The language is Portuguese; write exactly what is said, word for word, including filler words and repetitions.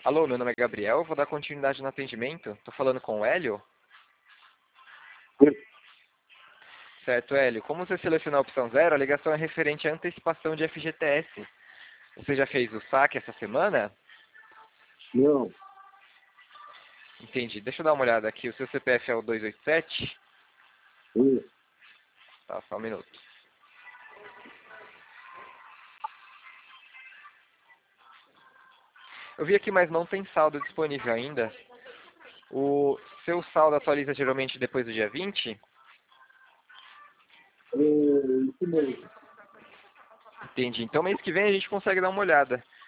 Alô, meu nome é Gabriel, vou dar continuidade no atendimento. Tô falando com o Hélio? Certo, Hélio. Como você selecionou a opção zero, a ligação é referente à antecipação de F G T S. Você já fez o saque essa semana? Não. Entendi. Deixa eu dar uma olhada aqui. O seu C P F é o dois oito sete? Isso. Tá, só um minuto. Eu vi aqui, mas não tem saldo disponível ainda. O seu saldo atualiza geralmente depois do dia vinte? É, isso mesmo. Entendi. Então mês que vem a gente consegue dar uma olhada.